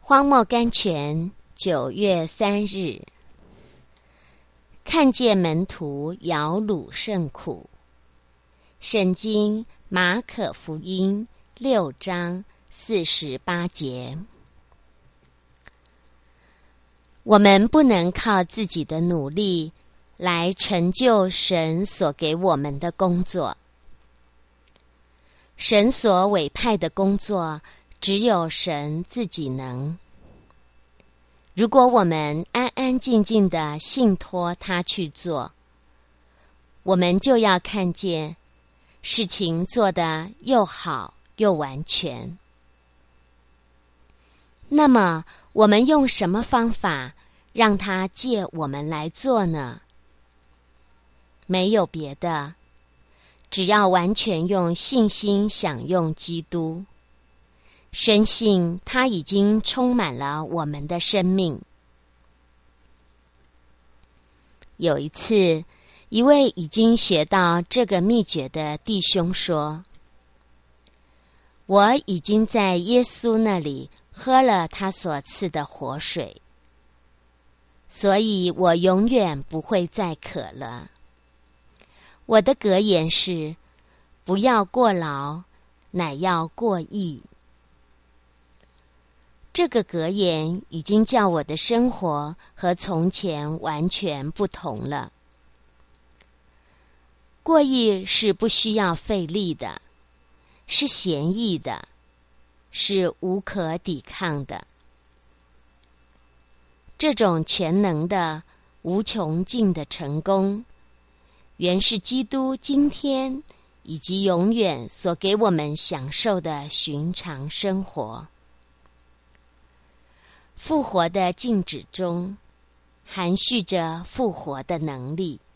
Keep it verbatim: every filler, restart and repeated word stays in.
荒漠甘泉，九月三日。看见门徒摇橹甚苦。圣经马可福音六章四十八节。我们不能靠自己的努力来成就神所给我们的工作。神所委派的工作，只有神自己能。如果我们安安静静地信托他去做，我们就要看见事情做得又好又完全。那么，我们用什么方法让他借我们来做呢？没有别的，只要完全用信心享用基督，深信他已经充满了我们的生命。有一次，一位已经学到这个秘诀的弟兄说：我已经在耶稣那里喝了他所赐的活水，所以我永远不会再渴了。我的格言是：不要过劳，乃要过义。这个格言已经叫我的生活和从前完全不同了。过义是不需要费力的，是闲逸的，是无可抵抗的。这种全能的、无穷尽的成功，原是基督今天以及永远所给我们享受的寻常生活。复活的静止中，含蓄着复活的能力。